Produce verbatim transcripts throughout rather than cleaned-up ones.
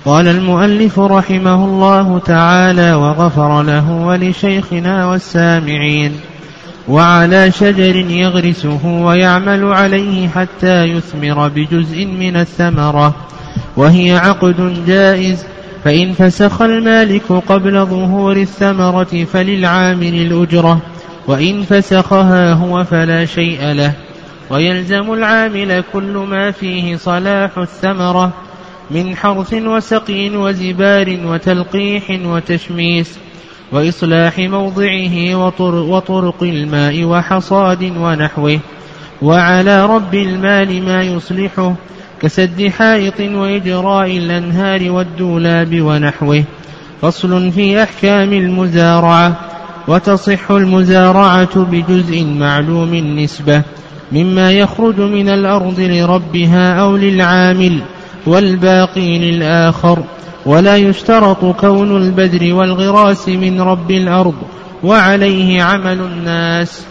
قال المؤلف رحمه الله تعالى وغفر له ولشيخنا والسامعين: وعلى شجر يغرسه ويعمل عليه حتى يثمر بجزء من الثمرة، وهي عقد جائز، فإن فسخ المالك قبل ظهور الثمرة فللعامل الأجرة، وإن فسخها هو فلا شيء له، ويلزم العامل كل ما فيه صلاح الثمرة من حرث وسقي وزبار وتلقيح وتشميس وإصلاح موضعه وطرق الماء وحصاد ونحوه. وعلى رب المال ما يصلحه كسد حائط وإجراء الأنهار والدولاب ونحوه. فصل في أحكام المزارعة. وتصح المزارعة بجزء معلوم النسبة مما يخرج من الأرض لربها أو للعامل، والباقي للآخر، ولا يشترط كون البذر والغراس من رب الأرض، وعليه عمل الناس.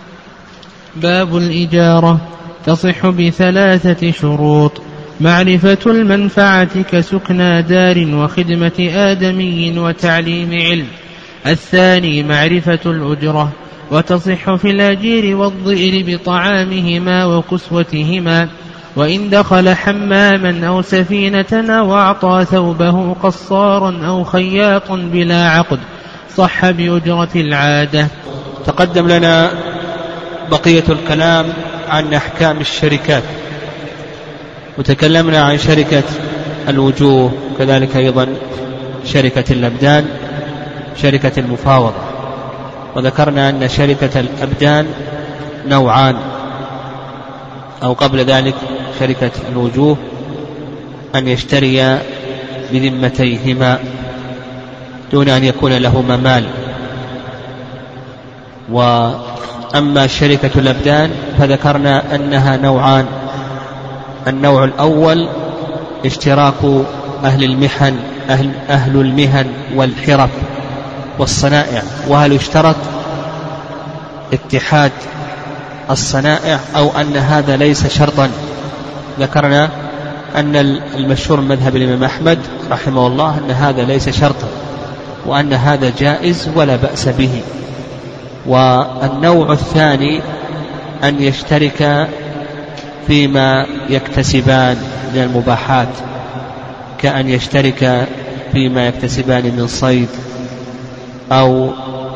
باب الإجارة. تصح بثلاثة شروط: معرفة المنفعة كسكنى دار وخدمة آدمي وتعليم علم. الثاني معرفة الأجرة، وتصح في الأجير والضئر بطعامهما وكسوتهما، وإن دخل حماما أو سفينة أو أعطى ثوبه قصارا أو خياطا بلا عقد صح بأجرة العادة. تقدم لنا بقية الكلام عن أحكام الشركات، وتكلمنا عن شركة الوجوه، كذلك أيضا شركة الأبدان، شركة المفاوضة، وذكرنا أن شركة الأبدان نوعان، أو قبل ذلك شركة الوجوه أن يشتري بذمتيهما دون أن يكون لهما مال. وأما شركة الأبدان فذكرنا أنها نوعان: النوع الأول اشتراك أهل المحن أهل, أهل المهن والحرف والصنائع، وهل يشترط اتحاد الصنائع أو أن هذا ليس شرطا؟ ذكرنا أن المشهور مذهب الإمام أحمد رحمه الله أن هذا ليس شرطا، وأن هذا جائز ولا بأس به. والنوع الثاني أن يشترك فيما يكتسبان من المباحات، كأن يشترك فيما يكتسبان من صيد أو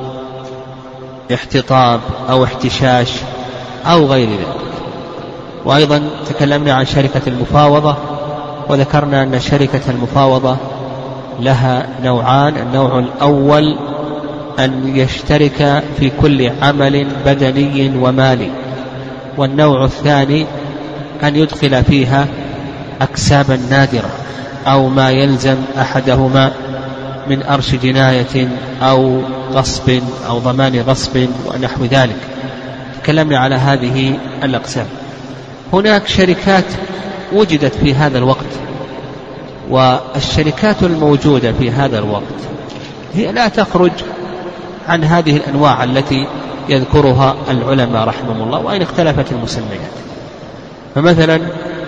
احتطاب أو احتشاش أو غير ذلك. وأيضا تكلمنا عن شركة المفاوضة، وذكرنا أن شركة المفاوضة لها نوعان: النوع الأول أن يشترك في كل عمل بدني ومالي، والنوع الثاني أن يدخل فيها أكسابا نادرة أو ما يلزم أحدهما من أرش جناية أو غصب أو ضمان غصب ونحو ذلك. تكلمنا على هذه الأقسام. هناك شركات وجدت في هذا الوقت، والشركات الموجودة في هذا الوقت هي لا تخرج عن هذه الأنواع التي يذكرها العلماء رحمهم الله، وإن اختلفت المسميات. فمثلا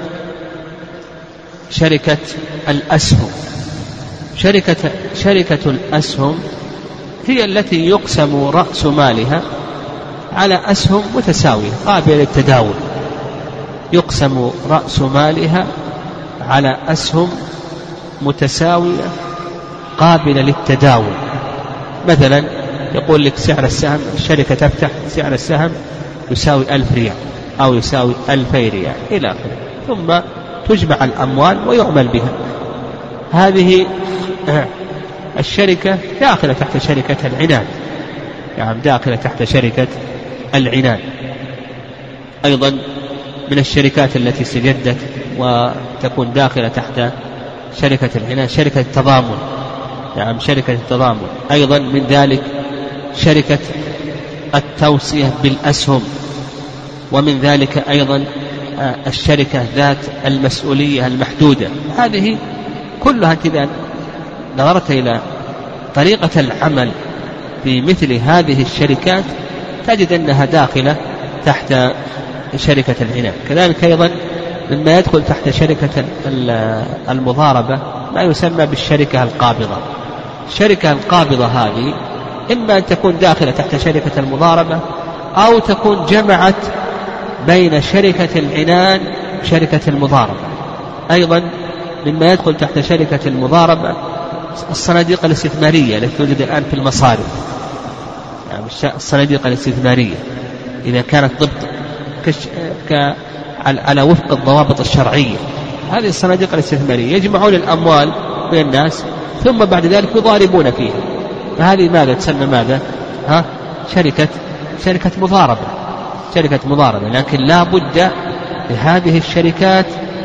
شركة الأسهم، شركة, شركة الأسهم هي التي يقسم رأس مالها على أسهم متساوية قابلة للتداول، يقسم رأس مالها على أسهم متساوية قابلة للتداول. مثلا يقول لك سعر السهم، الشركة تفتح سعر السهم يساوي ألف ريال أو يساوي ألفي ريال إلى آخره، ثم تجمع الأموال ويعمل بها. هذه الشركة داخلة تحت شركة العنان، يعني داخلة تحت شركة العنان. أيضا من الشركات التي استجدت وتكون داخلة تحت شركة العنان شركة التضامن، يعني شركة التضامن. أيضا من ذلك شركة التوصية بالأسهم، ومن ذلك أيضا الشركة ذات المسؤولية المحدودة. هذه كلها إذا نظرت إلى طريقة العمل في مثل هذه الشركات تجد أنها داخلة تحت شركة العنان. كذلك أيضا مما يدخل تحت شركة المضاربة ما يسمى بالشركة القابضة. الشركة القابضة هذه إما أن تكون داخلة تحت شركة المضاربة أو تكون جمعت بين شركة العنان وشركة المضاربة. أيضا مما يدخل تحت شركة المضاربة الصناديق الاستثمارية التي توجد الآن في المصارف، يعني الصناديق الاستثمارية إذا كانت ضبط كش... ك... على وفق الضوابط الشرعية، هذه الصناديق الاستثمارية يجمعون الأموال بين الناس ثم بعد ذلك يضاربون فيها، فهذه ماذا تسمى ماذا؟ ها؟ شركة شركة مضاربة شركة مضاربة لكن لا بد لهذه الشركات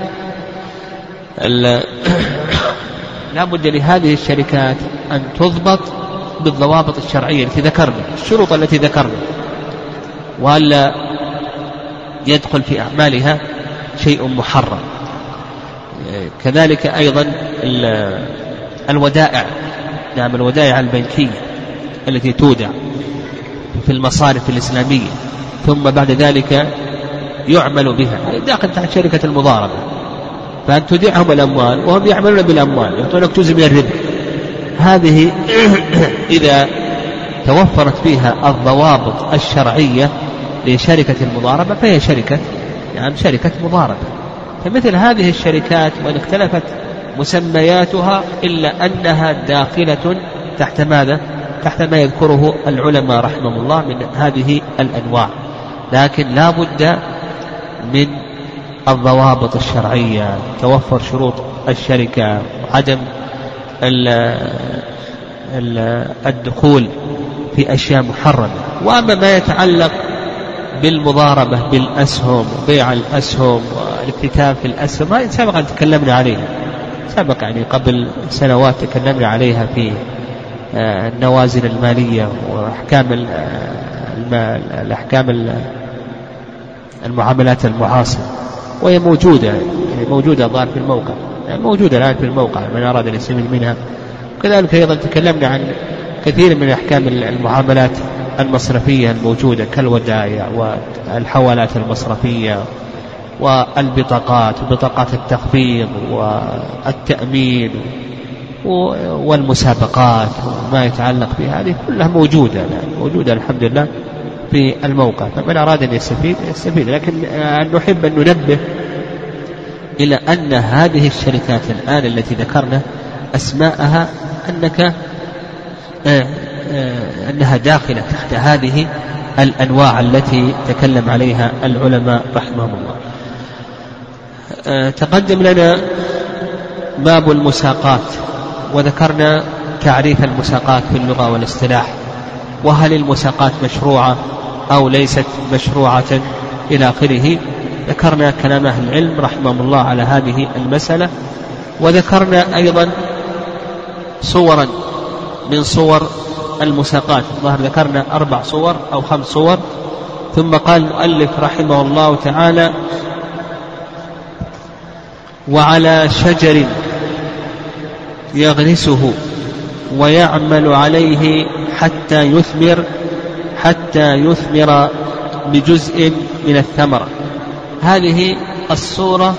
لا بد لهذه الشركات أن تضبط بالضوابط الشرعية التي ذكرنا، الشروط التي ذكرنا، وألا يدخل في أعمالها شيء محرم. كذلك أيضا الودائع، نعم الودائع البنكية التي تودع في المصارف الإسلامية ثم بعد ذلك يعمل بها داخل تحت شركة المضاربة، فأن تودعهم الأموال وهم يعملون بالأموال يعطونك جزء من الربح، هذه إذا توفرت فيها الضوابط الشرعية لشركة المضاربة فهي شركة يعني شركة مضاربة. فمثل هذه الشركات وإن اختلفت مسمياتها إلا أنها داخلة تحت ماذا؟ تحت ما يذكره العلماء رحمهم الله من هذه الأنواع، لكن لا بد من الضوابط الشرعية، توفر شروط الشركة، عدم الدخول في أشياء محرمة. وأما ما يتعلق بالمضاربة بالأسهم وبيع الأسهم والاكتتاب في الأسهم هذه سبق أن تكلمنا عليها، سبق يعني قبل سنوات تكلمنا عليها في النوازل المالية وأحكام الأحكام المعاملات المعاصرة، وهي موجودة يعني موجودة الظاهر في الموقع، يعني موجودة الآن في الموقع من أراد أن يستفيد منها. وكذلك أيضا تكلمنا عن كثير من أحكام المعاملات المصرفية الموجودة كالودائع والحوالات المصرفية والبطاقات وبطاقات التخفيض والتأمين والمسابقات وما يتعلق بها، هذه كلها موجودة موجودة الحمد لله في الموقع، فمن أراد أن يستفيد يستفيد. لكن نحب أن ننبه إلى أن هذه الشركات الآن التي ذكرنا أسماءها أنك أنها داخلة تحت هذه الأنواع التي تكلم عليها العلماء رحمهم الله. تقدم لنا باب المساقات وذكرنا تعريف المساقات في اللغة والاصطلاح، وهل المساقات مشروعة أو ليست مشروعة إلى آخره. ذكرنا كلام أهل العلم رحمهم الله على هذه المسألة، وذكرنا أيضا صورا من صور المساقات، ظهر ذكرنا أربع صور أو خمس صور. ثم قال المؤلف رحمه الله تعالى: وعلى شجر يغرسه ويعمل عليه حتى يثمر حتى يثمر بجزء من الثمرة. هذه الصورة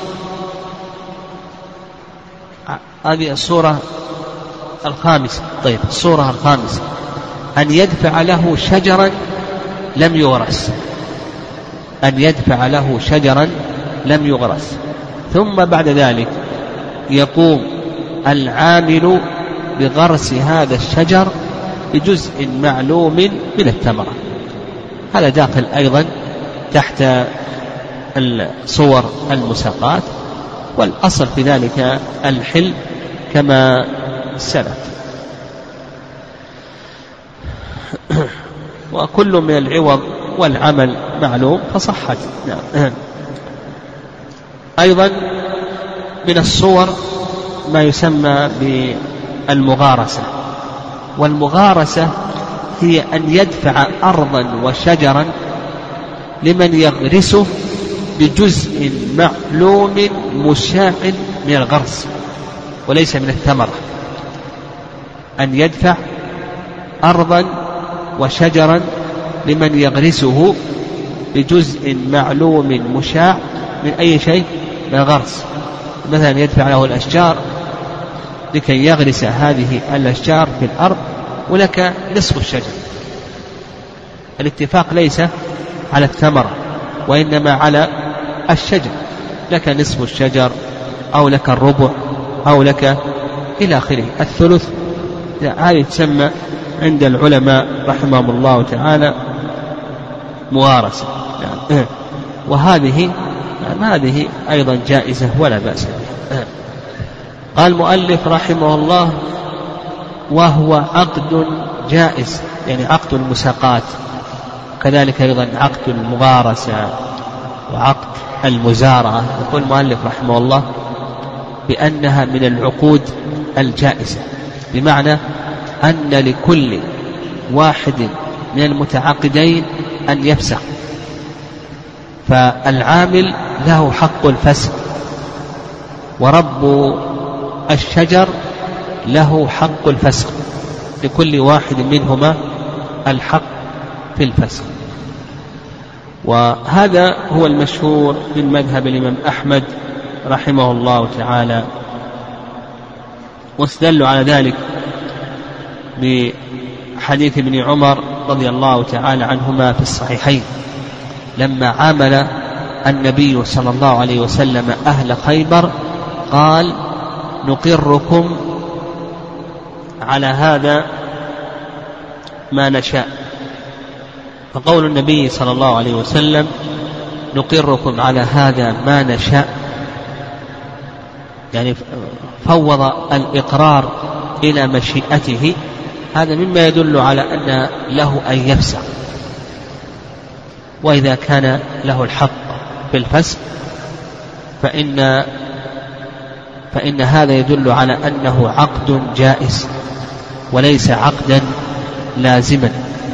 هذه الصورة الخامسة. طيب الصورة الخامسة أن يدفع له شجرا لم يغرس، أن يدفع له شجرا لم يغرس، ثم بعد ذلك يقوم العامل بغرس هذا الشجر بجزء معلوم من الثمرة. هذا داخل أيضا تحت الصور المساقات، والأصل في ذلك الحل كما سلف. وكل من العوض والعمل معلوم فصحت. نعم. أيضا من الصور ما يسمى بالمغارسة، والمغارسة هي أن يدفع أرضا وشجرا لمن يغرسه بجزء معلوم مشاع من الغرس وليس من الثمرة. أن يدفع أرضا وشجرا لمن يغرسه بجزء معلوم مشاع من أي شيء من الغرس، مثلا يدفع له الأشجار لكي يغرس هذه الأشجار في الأرض، ولك نصف الشجر. الاتفاق ليس على الثمرة وإنما على الشجر، لك نصف الشجر أو لك الربع أو لك إلى آخره. الثلث هذه تسمى عند العلماء رحمهم الله تعالى موارثة، وهذه هذه أيضا جائزة ولا بأس بها. قال المؤلف رحمه الله: وهو عقد جائز، يعني عقد المساقات، كذلك أيضا عقد المغارسة وعقد المزارعة. يقول المؤلف رحمه الله بأنها من العقود الجائزة، بمعنى أن لكل واحد من المتعاقدين أن يفسخ، فالعامل له حق الفسخ، ورب الشجر له حق الفسخ، لكل واحد منهما الحق في الفسخ. وهذا هو المشهور من مذهب الإمام أحمد رحمه الله تعالى، واستدلوا على ذلك بحديث ابن عمر رضي الله تعالى عنهما في الصحيحين، لما عامل النبي صلى الله عليه وسلم أهل خيبر قال: نقركم على هذا ما نشاء. فقول النبي صلى الله عليه وسلم: نقركم على هذا ما نشاء، يعني فوض الإقرار إلى مشيئته، هذا مما يدل على أن له أن يفسخ. وإذا كان له الحق في الفسخ فإن فإن هذا يدل على أنه عقد جائز وليس عقدا لازما.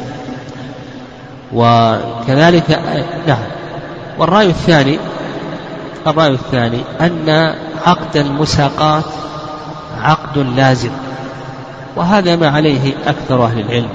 وكذلك نعم. والرأي الثاني الرأي الثاني أن عقد المساقات عقد لازم، وهذا ما عليه أكثر أهل العلم.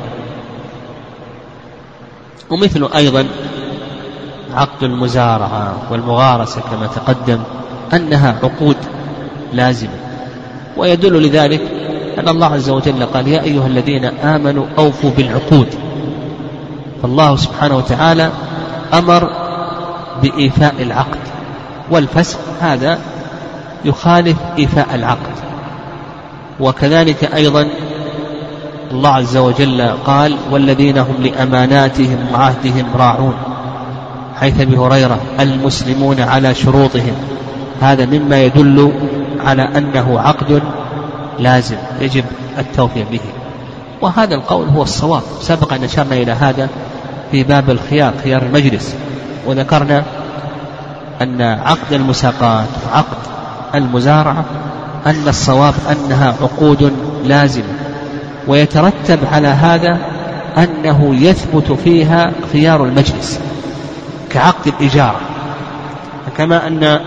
ومثل أيضا عقد المزارعة والمغارسة كما تقدم أنها عقود لازمة، ويدل لذلك أن الله عز وجل قال: يا أيها الذين آمنوا أوفوا بالعقود. فالله سبحانه وتعالى أمر بإيفاء العقد، والفسخ هذا يخالف إيفاء العقد. وكذلك أيضا الله عز وجل قال: والذين هم لأماناتهم وعهدهم راعون، حيث أبي هريرة: المسلمون على شروطهم. هذا مما يدل على أنه عقد لازم يجب التوفيق به، وهذا القول هو الصواب. سبق أن أشرنا إلى هذا في باب الخيار، خيار المجلس، وذكرنا أن عقد المساقات وعقد المزارعة أن الصواب أنها عقود لازمة، ويترتب على هذا أنه يثبت فيها خيار المجلس كعقد الإجارة. كما أن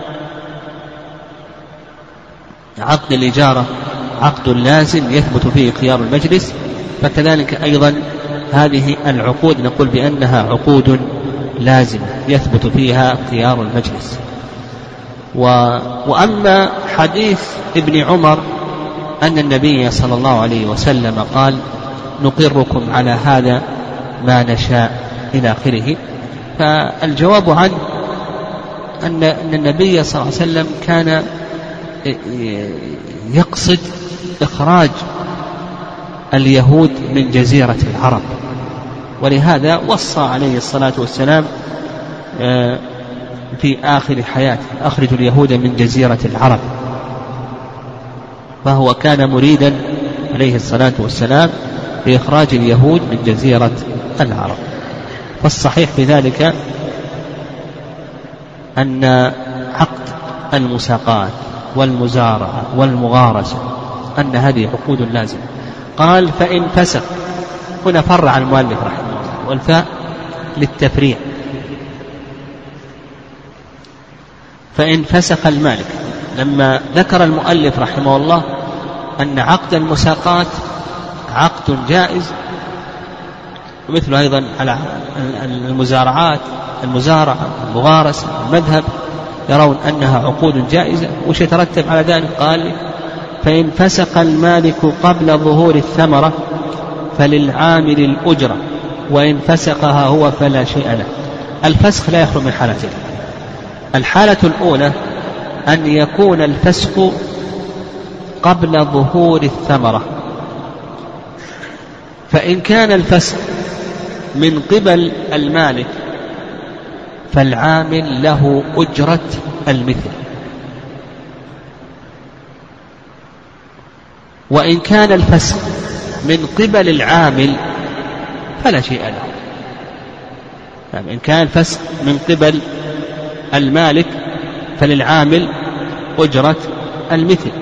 عقد الإجارة عقد لازم يثبت فيه خيار المجلس، فكذلك أيضا هذه العقود نقول بأنها عقود لازمة يثبت فيها خيار المجلس. و... وأما حديث ابن عمر أن النبي صلى الله عليه وسلم قال: نقركم على هذا ما نشاء إلى آخره، فالجواب عنه أن النبي صلى الله عليه وسلم كان يقصد إخراج اليهود من جزيرة العرب، ولهذا وصى عليه الصلاة والسلام في آخر حياته: أخرجوا اليهود من جزيرة العرب. فهو كان مريدا عليه الصلاة والسلام بإخراج اليهود من جزيرة العرب. فالصحيح في ذلك أن عقد المساقات والمزارعة والمغارسة أن هذه عقود لازمة. قال: فإن فسق، هنا فرع المؤلف رحمه الله، والفاء للتفريع. فإن فسخ المالك، لما ذكر المؤلف رحمه الله أن عقد المساقات عقد جائز، ومثل أيضا على المزارعات المزارعة المغارسة المذهب يرون أنها عقود جائزة، وش يترتب على ذلك؟ قال: فإن فسق المالك قبل ظهور الثمرة فللعامل الأجرة، وإن فسقها هو فلا شيء له. الفسخ لا يخلو من حالتين. الحالة الأولى أن يكون الفسق قبل ظهور الثمرة، فإن كان الفسق من قبل المالك فالعامل له أجرة المثل، وإن كان الفسق من قبل العامل فلا شيء له. يعني إن كان الفسق من قبل المالك فللعامل أجرة المثل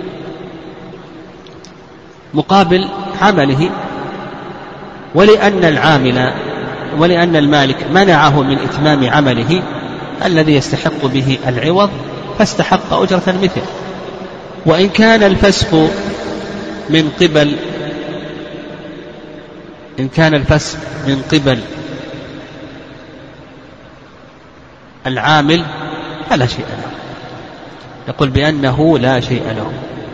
مقابل عمله، ولأن العامل ولأن المالك منعه من إتمام عمله الذي يستحق به العوض فاستحق أجرة المثل. وإن كان الفسق من قبل إن كان الفسق من قبل العامل فلا شيء له، يقول بأنه لا شيء له.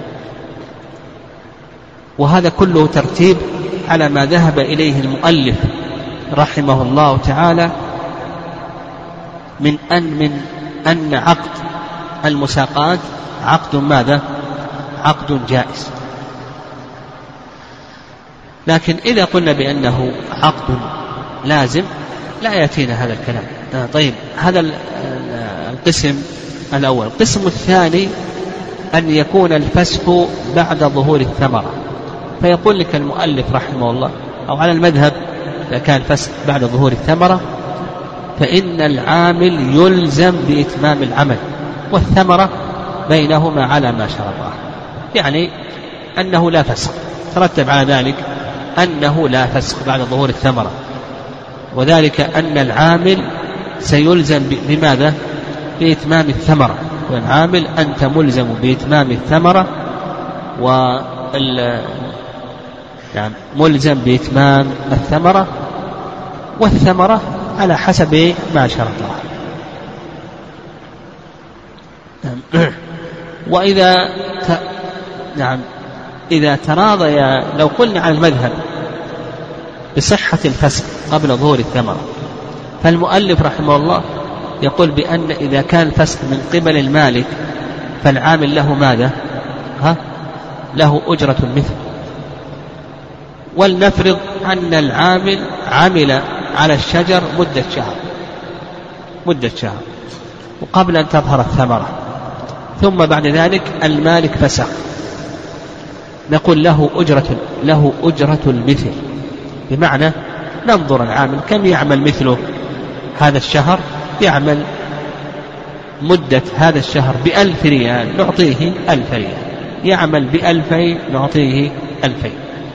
وهذا كله ترتيب على ما ذهب إليه المؤلف رحمه الله تعالى من أن من أن عقد المساقات عقد ماذا؟ عقد جائز. لكن إذا قلنا بأنه عقد لازم لا يأتينا هذا الكلام. طيب، هذا القسم الأول. القسم الثاني أن يكون الفسق بعد ظهور الثمرة، فيقول لك المؤلف رحمه الله أو على المذهب إذا كان الفسق بعد ظهور الثمرة فإن العامل يلزم بإتمام العمل والثمرة بينهما على ما شرطه، يعني أنه لا فسق، ترتب على ذلك أنه لا فسق بعد ظهور الثمرة، وذلك أن العامل سيلزم بماذا؟ بإتمام الثمرة، والعامل أنت ملزم بإتمام الثمرة وال يعني ملزم بإتمام الثمرة والثمرة على حسب ما شرطها. وإذا ت... نعم إذا تراضي، لو قلنا على المذهب بصحة الفسق قبل ظهور الثمرة، فالمؤلف رحمه الله يقول بأن إذا كان الفسق من قبل المالك فالعامل له ماذا؟ ها؟ له أجرة المثل. ولنفرض أن العامل عمل على الشجر مدة شهر مدة شهر وقبل أن تظهر الثمرة، ثم بعد ذلك المالك فسق، نقول له أجرة له أجرة المثل، بمعنى ننظر العامل كم يعمل مثله هذا الشهر، يعمل مدة هذا الشهر بألف ريال نعطيه ألف ريال، يعمل بألفين نعطيه ألفين.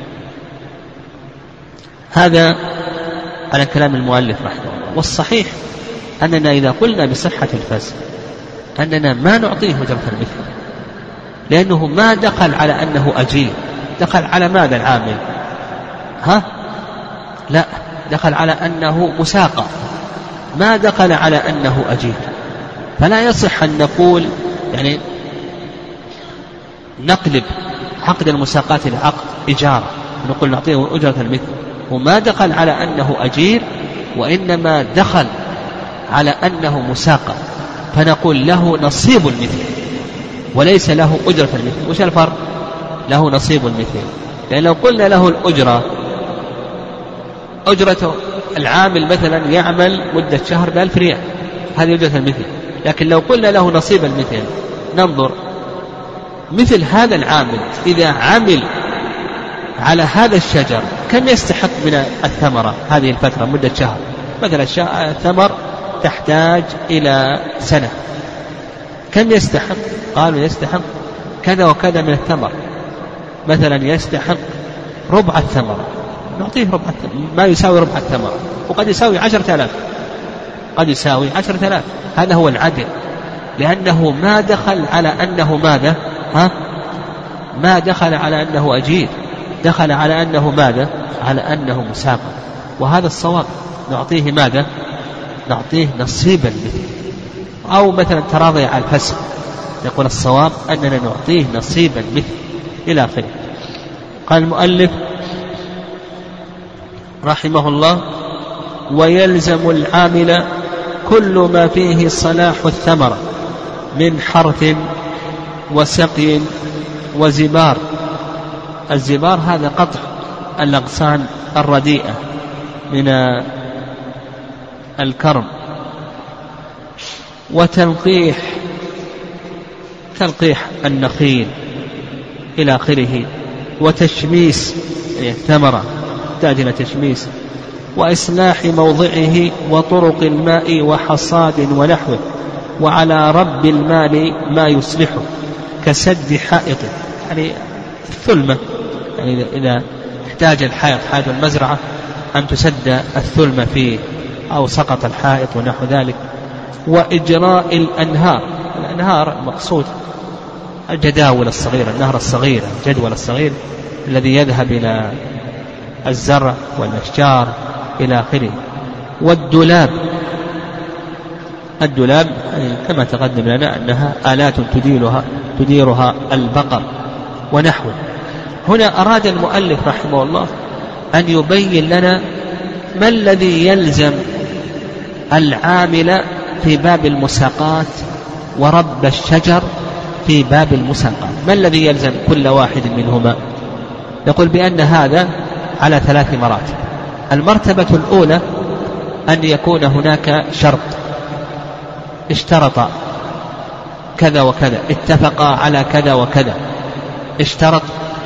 هذا على كلام المؤلف رحمه الله. والصحيح أننا إذا قلنا بصحة الفسق أننا ما نعطيه أجرة المثل، لأنه ما دخل على أنه أجير، دخل على ماذا العامل؟ ها؟ لا، دخل على أنه مساقى، ما دخل على أنه أجير. فلا يصح أن نقول يعني نقلب عقد المساقات إلى عقد إجارة، نقول نعطيه أجرة المثل، وما دخل على أنه أجير، وإنما دخل على أنه مساقى، فنقول له نصيب المثل وليس له أجرة المثل. وش الفرق؟ له نصيب المثل، لأن لو قلنا له الأجرة، أجرة العامل مثلا يعمل مدة شهر بألف ريال، هذه أجرة المثل. لكن لو قلنا له نصيب المثل، ننظر مثل هذا العامل إذا عمل على هذا الشجر كم يستحق من الثمرة هذه الفترة مدة شهر، مثلا الثمر تحتاج إلى سنة، كم يستحق؟ قالوا يستحق كذا وكذا من الثمر، مثلا يستحق ربع الثمرة، نعطيه ربع الثمرة، ما يساوي ربع الثمرة، وقد يساوي عشرة آلاف، قد يساوي عشرة آلاف. هذا هو العدل، لأنه ما دخل على أنه ماذا؟ ها؟ ما دخل على أنه أجير، دخل على أنه ماذا؟ على أنه مساقى. وهذا الصواب، نعطيه ماذا؟ نعطيه نصيب المثل. أو مثلا تراضي على الفسق، يقول الصواب أننا نعطيه نصيبا مثل إلى آخره. قال المؤلف رحمه الله: ويلزم العامل كل ما فيه صلاح الثمرة من حرث وسقي وزبار. الزبار هذا قطع الأغصان الرديئة من الكرم، وتلقيح تلقيح النخيل إلى آخره، وتشميس الثمرة تحتاج إلى تشميس، وإصلاح موضعه وطرق الماء وحصاد ونحوه، وعلى رب المال ما يصلحه كسد حائط، يعني الثلمة، يعني إذا احتاج الحائط حائط المزرعة أن تسد الثلمة فيه أو سقط الحائط ونحو ذلك، وإجراء الأنهار. الأنهار مقصود الجداول الصغيرة، النهر الصغير، الجدول الصغير الذي يذهب إلى الزرع والأشجار إلى آخره. والدولاب، الدولاب كما تقدم لنا أنها آلات تديرها تديرها البقر ونحوه. هنا أراد المؤلف رحمه الله أن يبين لنا ما الذي يلزم العامل في باب المساقات ورب الشجر في باب المساقات، ما الذي يلزم كل واحد منهما؟ نقول بأن هذا على ثلاث مراتب. المرتبة الأولى أن يكون هناك شرط، اشترط كذا وكذا، اتفق على كذا وكذا. اشترط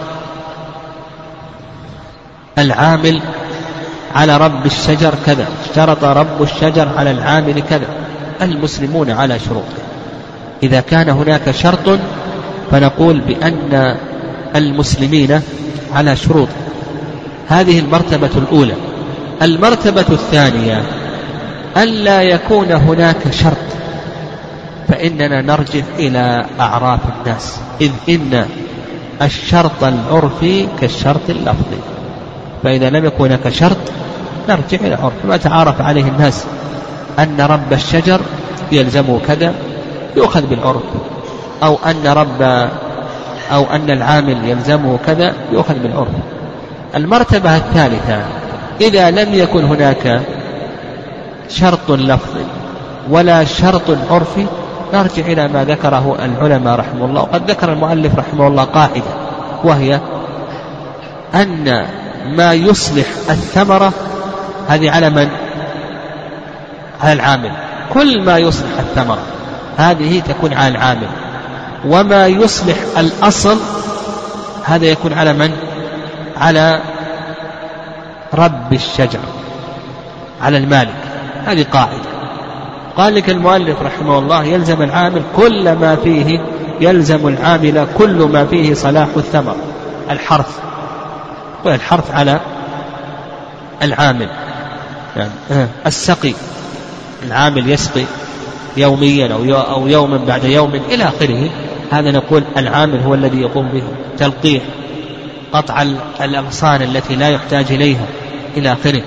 العامل على رب الشجر كذا، اشترط رب الشجر على العامل كذا. المسلمون على شروطه. إذا كان هناك شرط فنقول بأن المسلمين على شروط. هذه المرتبة الأولى. المرتبة الثانية ألا يكون هناك شرط، فإننا نرجع إلى أعراف الناس، إذ إن الشرط العرفي كالشرط اللفظي. فإذا لم يكن هناك شرط نرجع إلى عرف ما تعارف عليه الناس، أن رب الشجر يلزمه كذا يؤخذ بالعرف، أو أن رب أو أن العامل يلزمه كذا يؤخذ بالعرف. المرتبة الثالثة إذا لم يكن هناك شرط لفظي ولا شرط عرفي نرجع إلى ما ذكره العلماء رحمه الله. وقد ذكر المؤلف رحمه الله قاعدة، وهي أن ما يصلح الثمرة هذه على من؟ على العامل. كل ما يصلح الثمرة هذه تكون على العامل، وما يصلح الأصل هذا يكون على من؟ على رب الشجر، على المالك. هذه قاعدة. قال لك المؤلف رحمه الله يلزم العامل كل ما فيه يلزم العامل كل ما فيه صلاح الثمر. الحرث، والحرث على العامل، يعني السقي، العامل يسقي يوميا أو يوما بعد يوم إلى آخره، هذا نقول العامل هو الذي يقوم به. تلقيح، قطع الأغصان التي لا يحتاج إليها إلى آخره،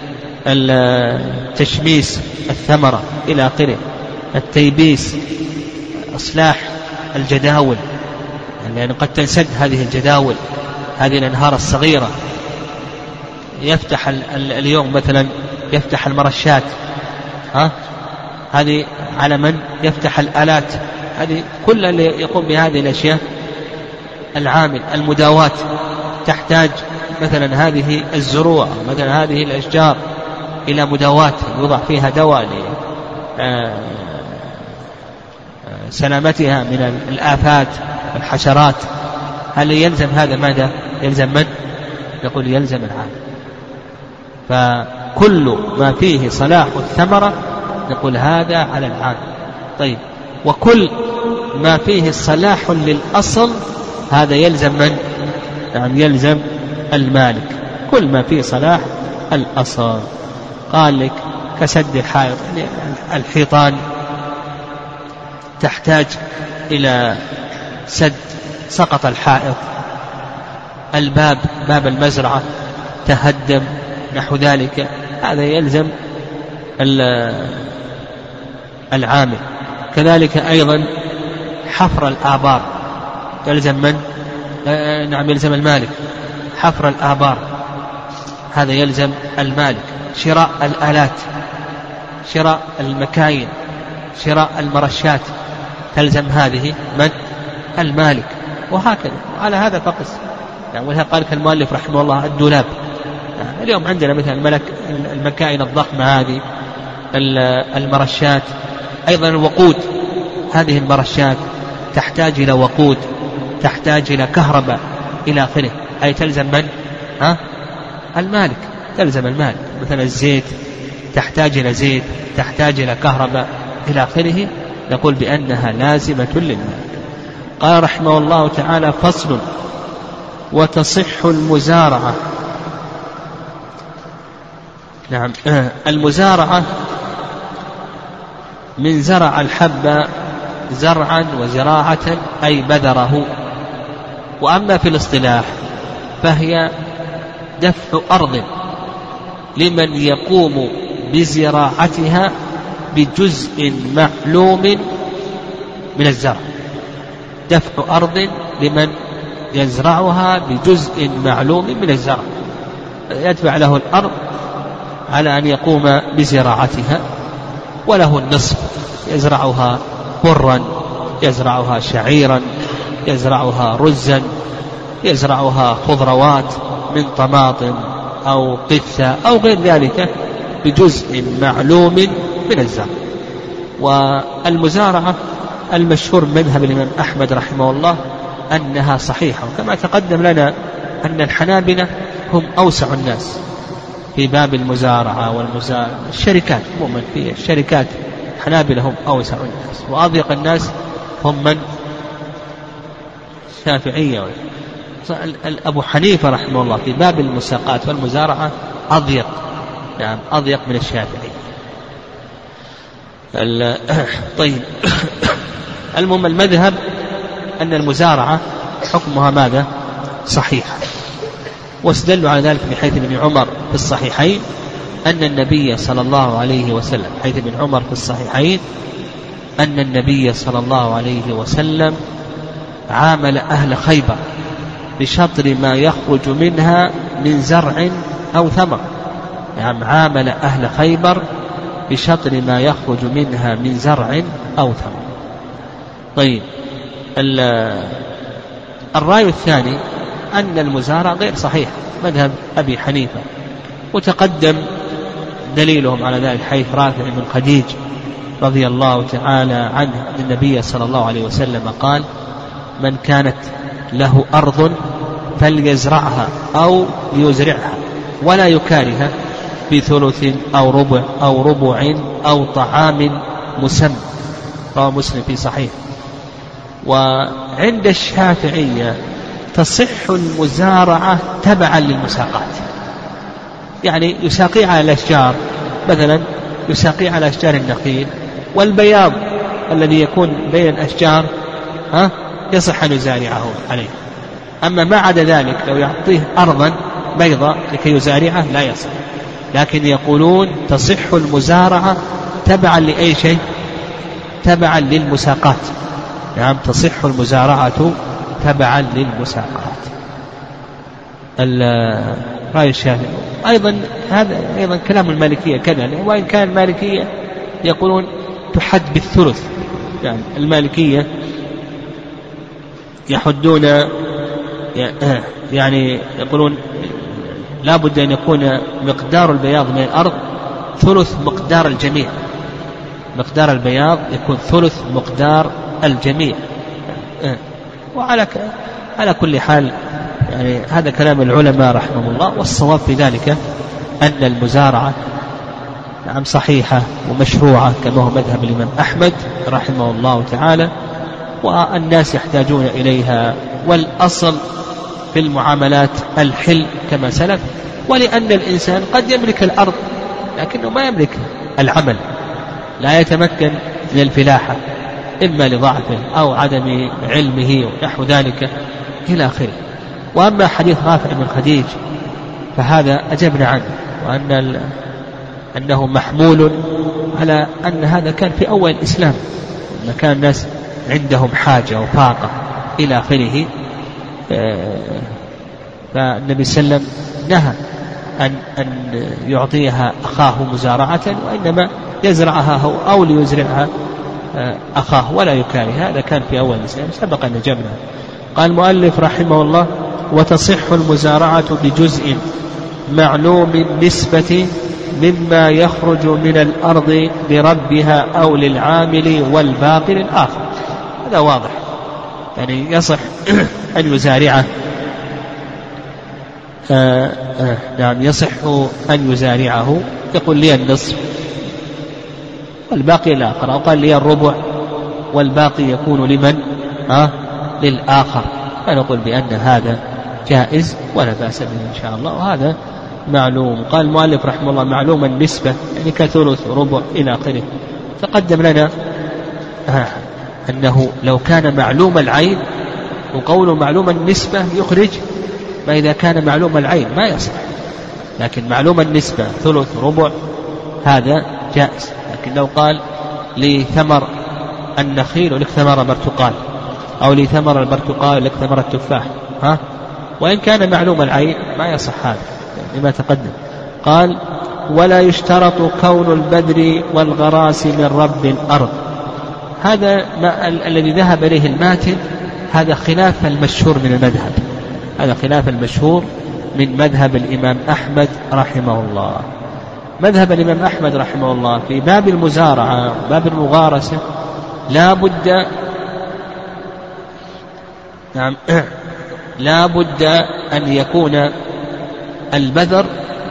تشميس الثمرة إلى آخره، التيبيس، إصلاح الجداول، لأن قد تنسد هذه الجداول، هذه الأنهار الصغيرة. يفتح اليوم مثلا يفتح المرشات، ها هذه على من؟ يفتح الآلات، هذه كل اللي يقوم بهذه الأشياء العامل. المداوات، تحتاج مثلا هذه الزروع مثلا هذه الأشجار إلى مداوات يوضع فيها دواء لسلامتها من الآفات والحشرات. هل يلزم هذا ماذا؟ يلزم من؟ نقول يلزم العامل. فكل ما فيه صلاح الثمرة نقول هذا على العامل. طيب، وكل ما فيه صلاح للأصل هذا يلزم من؟ يعني يلزم المالك. كل ما فيه صلاح الأصل. قال لك كسد الحائط، يعني الحيطان تحتاج إلى سد، سقط الحائط. الباب، باب المزرعة تهدم نحو ذلك، هذا يلزم العامل. كذلك أيضا حفر الآبار يلزم من؟ نعم يلزم المالك. حفر الآبار هذا يلزم المالك. شراء الآلات، شراء المكاين، شراء المرشات تلزم هذه من؟ المالك. وهكذا على هذا فقس. يعني ولهذا قال المؤلف رحمه الله الدولاب. يعني اليوم عندنا مثل الملك المكاين الضخمة هذه، المرشات، أيضا الوقود. هذه المرشات تحتاج إلى وقود، تحتاج إلى كهرباء إلى آخره، أي تلزم من؟ ها؟ المالك. تلزم المالك. مثلا الزيت تحتاج إلى زيت، تحتاج إلى كهرباء إلى آخره، نقول بأنها لازمة للمالك. قال رحمه الله تعالى: فصل: وتصح المزارعة. نعم، المزارعة من زرع الحب زرعا وزراعة أي بذره. وأما في الاصطلاح فهي دفع أرض لمن يقوم بزراعتها بجزء معلوم من الزرع. دفع أرض لمن يزرعها بجزء معلوم من الزرع، يدفع له الأرض على أن يقوم بزراعتها، وله النصف، يزرعها برا، يزرعها شعيرا، يزرعها رزا، يزرعها خضروات من طماطم أو قثة أو غير ذلك بجزء معلوم من الزرع. والمزارعة المشهور مذهب الإمام أحمد رحمه الله أنها صحيحة، وكما تقدم لنا أن الحنابلة هم أوسع الناس في باب المزارعة والمزارعة. الشركات عموما في الشركات الحنابلة هم أوسع الناس، وأضيق الناس هم من؟ الشافعية. أبو حنيفة رحمه الله في باب المساقات والمزارعة أضيق، يعني أضيق من الشافعي. طيب، المهم المذهب أن المزارعة حكمها ماذا؟ صحيحة. واستدلوا على ذلك بحيث ابن عمر في الصحيحين أن النبي صلى الله عليه وسلم حيث ابن عمر في الصحيحين أن النبي صلى الله عليه وسلم عامل أهل خيبر بشطر ما يخرج منها من زرع أو ثمر. يعني عامل أهل خيبر بشطر ما يخرج منها من زرع أو ثمر. طيب، الرأي الثاني أن المزارع غير صحيح، مذهب أبي حنيفة، وتقدم دليلهم على ذلك حيث رافع بن خديج رضي الله تعالى عنه النبي صلى الله عليه وسلم قال: من كانت له أرض فليزرعها أو ليزرعها ولا يكارها بثلث أو ربع أو ربع أو طعام مسمى. رواه مسلم في صحيح. وعند الشافعية تصح المزارعة تبعا للمساقات، يعني يساقي على الأشجار، مثلا يساقي على أشجار النخيل، والبياض الذي يكون بين الأشجار ها يصح أن يزارعه عليه. أما ما عدا ذلك لو يعطيه أرضا بيضاء لكي يزارعه لا يصح. لكن يقولون تصح المزارعة تبعا لأي شيء؟ تبعا للمساقات. نعم، تصح المزارعة تبعا للمساقات. الرأي الشافعي أيضا هذا أيضا كلام المالكية كذا، وإن كان المالكية يقولون تحد بالثلث. يعني المالكية يحدون، يعني يقولون لا بد أن يكون مقدار البياض من الأرض ثلث مقدار الجميع. مقدار البياض يكون ثلث مقدار الجميع. وعلى على كل حال يعني هذا كلام العلماء رحمهم الله، والصواب في ذلك أن المزارعة نعم صحيحة ومشروعة كما هو مذهب الإمام أحمد رحمه الله تعالى، والناس يحتاجون إليها. والأصل في المعاملات الحل كما سلف. ولأن الإنسان قد يملك الأرض لكنه ما يملك العمل، لا يتمكن من الفلاحة إما لضعفه أو عدم علمه ونحو ذلك إلى آخره. وأما حديث رافع بن خديج فهذا أجبنا عنه، وأن أنه محمول على أن هذا كان في أول الإسلام، لما كان الناس عندهم حاجة وفاقة إلى آخره، فالنبي صلى الله عليه وسلم نهى أن, أن يعطيها أخاه مزارعة، وإنما يزرعها هو أو ليزرعها أخاه ولا يكاره. هذا كان في أول الإسلام، سبق أن جبنا. قال المؤلف رحمه الله: وتصح المزارعة بجزء معلوم النسبة مما يخرج من الأرض لربها أو للعامل والباقي للآخر. هذا واضح، يعني يصح أن يزارعه، آه آه نعم يصح أن يزارعه، يقول لي النصف والباقي للآخر، أو قال لي الربع والباقي يكون لمن؟ آه للآخر. فنقول بأن هذا جائز ولا بأس به إن شاء الله، وهذا معلوم. قال المؤلف رحمه الله: معلوم النسبة، يعني كثلث ربع إلى آخره. تقدم لنا آه أنه لو كان معلوم العين، وقوله معلوم النسبة يخرج ما إذا كان معلوم العين ما يصح، لكن معلوم النسبة ثلث ربع هذا جائز. لكن لو قال لي ثمر النخيل ولك ثمر برتقال، أو لي ثمر البرتقال ولك ثمر التفاح، ها وإن كان معلوم العين ما يصح هذا لما تقدم. قال: ولا يشترط كون البذر والغراس من رب الأرض. هذا الذي ذهب إليه الماتن، هذا خلاف المشهور من المذهب، هذا خلاف المشهور من مذهب الإمام أحمد رحمه الله. مذهب الإمام أحمد رحمه الله في باب المزارعة باب المغارسة لا بد نعم لا بد أن يكون البذر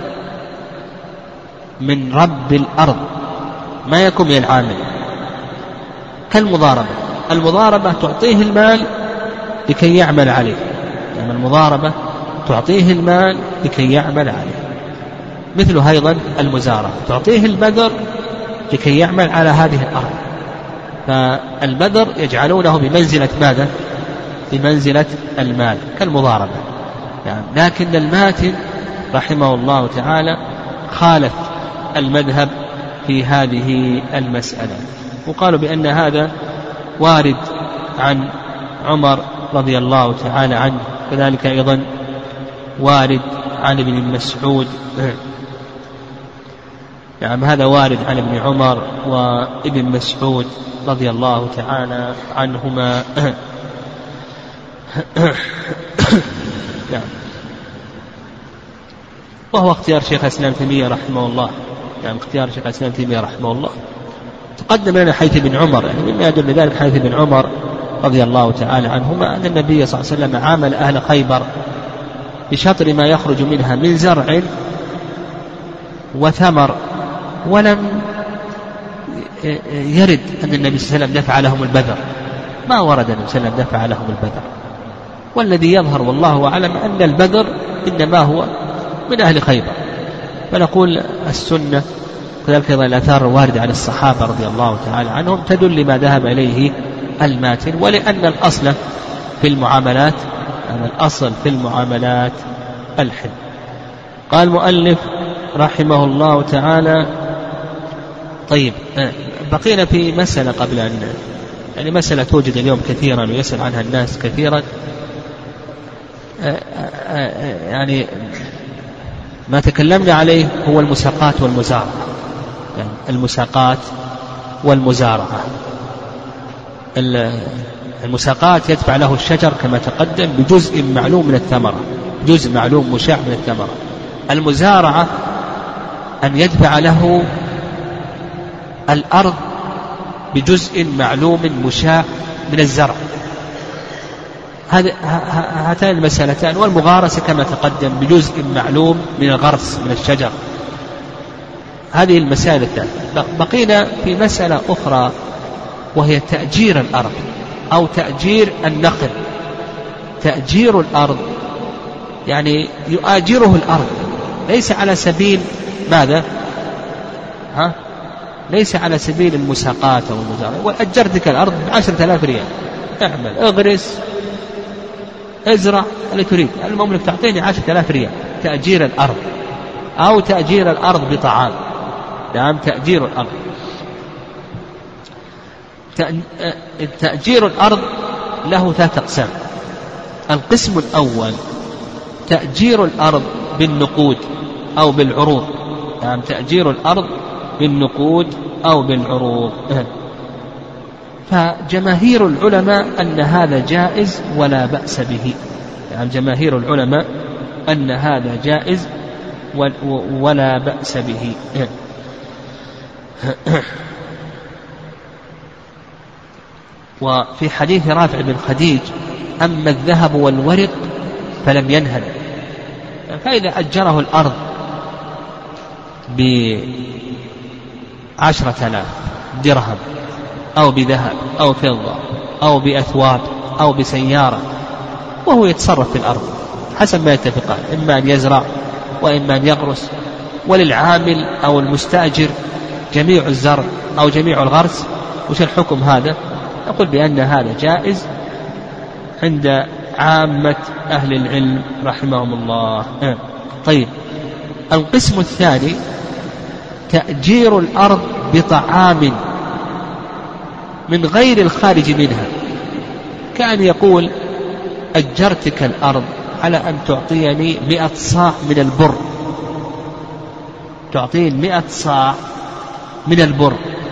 من رب الأرض، ما يكون من العامل. كالمضاربة، المضاربة تعطيه المال لكي يعمل عليه، يعني المضاربة تعطيه المال لكي يعمل عليه. مثل أيضا المزارعة تعطيه البذر لكي يعمل على هذه الأرض. فالبذر يجعلونه بمنزلة ماذا؟ بمنزلة المال كالمضاربة. يعني لكن الماتن رحمه الله تعالى خالف المذهب في هذه المسألة، وقالوا بأن هذا وارد عن عمر رضي الله تعالى عنه، كذلك أيضا وارد عن ابن مسعود. نعم هذا وارد عن ابن عمر وابن مسعود رضي الله تعالى عنهما. نعم. وهو اختيار شيخ الإسلام تيمية رحمه الله، يعني اختيار شيخ الإسلام تيمية رحمه الله. تقدم لنا حديث ابن عمر، يعني مما يدل ذلك حديث ابن عمر رضي الله تعالى عنهما أن النبي صلى الله عليه وسلم عامل أهل خيبر بشطر ما يخرج منها من زرع وثمر، ولم يرد أن النبي صلى الله عليه وسلم دفع لهم البذر، ما ورد النبي صلى الله عليه وسلم دفع لهم البذر. والذي يظهر والله أعلم أن البذر إنما هو من أهل خيبر. فنقول السنة كذلك أيضا الآثار الواردة عن الصحابة رضي الله تعالى عنهم تدل لما ذهب إليه الماتن، ولأن الأصل في المعاملات أن الأصل في المعاملات الحل. قال المؤلف رحمه الله تعالى: طيب بقينا في مسألة قبل أن يعني مسألة توجد اليوم كثيرا ويسأل عنها الناس كثيرا، يعني ما تكلمنا عليه هو المساقات والمزارعة. يعني المساقات والمزارعة، المساقات يتبع له الشجر كما تقدم بجزء معلوم من الثمرة، جزء معلوم مشاع من الثمرة. المزارعة أن يتبع له الأرض بجزء معلوم مشاع من الزرع. هاتان المسألتان. والمغارسة كما تقدم بجزء معلوم من الغرس من الشجر. هذه المسائل الثلاثة. بقينا في مسألة أخرى وهي تأجير الأرض أو تأجير النخل. تأجير الأرض يعني يؤاجره الأرض، ليس على سبيل ماذا؟ ها؟ ليس على سبيل المساقات أو المزارعة. وأجرتك الأرض بعشرة آلاف ريال، اعمل اغرس ازرع اللي تريد، المملك تعطيني عشرة آلاف ريال. تأجير الأرض أو تأجير الأرض بطعام. نعم تأجير الأرض. تأجير الأرض له ثلاث أقسام. القسم الأول تأجير الأرض بالنقود أو بالعروض، يعني تأجير الأرض بالنقود أو بالعروض. فجماهير العلماء أن هذا جائز ولا بأس به، يعني جماهير العلماء أن هذا جائز ولا بأس به. وفي حديث رافع بن خديج: أما الذهب والورق فلم ينهل. فإذا أجره الأرض بعشرة آلاف درهم أو بذهب أو فضة أو بأثواب أو بسيارة، وهو يتصرف في الأرض حسب ما يتفقان، إما أن يزرع وإما أن يغرس، وللعامل أو المستأجر جميع الزرع أو جميع الغرس، وش الحكم هذا؟ نقول بأن هذا جائز عند عامة أهل العلم رحمهم الله. طيب، القسم الثاني تأجير الأرض بطعام من غير الخارج منها، كأن يقول: أجرتك الأرض على أن تعطيني مئة صاع من البر، تعطيني مئة صاع من البر،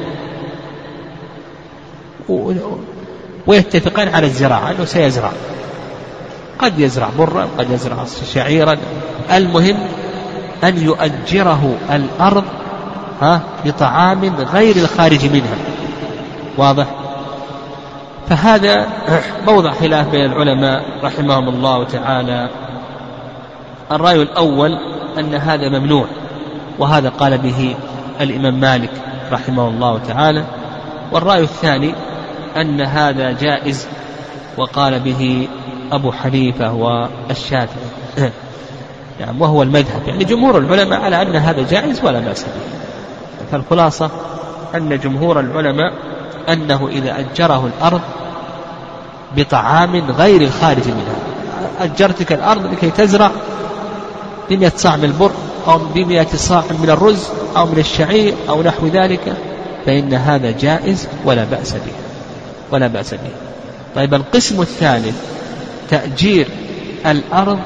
ويتفقان على الزراعة أنه سيزرع، قد يزرع برا قد يزرع شعيرا، المهم أن يؤجره الأرض ها بطعام غير الخارج منها. واضح؟ فهذا موضع خلاف بين العلماء رحمهم الله تعالى. الرأي الأول أن هذا ممنوع، وهذا قال به الإمام مالك رحمه الله تعالى. والرأي الثاني أن هذا جائز، وقال به أبو حنيفة والشافعي، يعني وهو المذهب، يعني جمهور العلماء على أن هذا جائز ولا بأس به. فالخلاصة أن جمهور العلماء أنه إذا أجره الأرض بطعام غير الخارج منها، أجرتك الأرض لكي تزرع بمئة صاع من البر أو بمئة صاع من الرز أو من الشعير أو نحو ذلك، فإن هذا جائز ولا بأس به ولا بأس به. طيب، القسم الثالث تأجير الأرض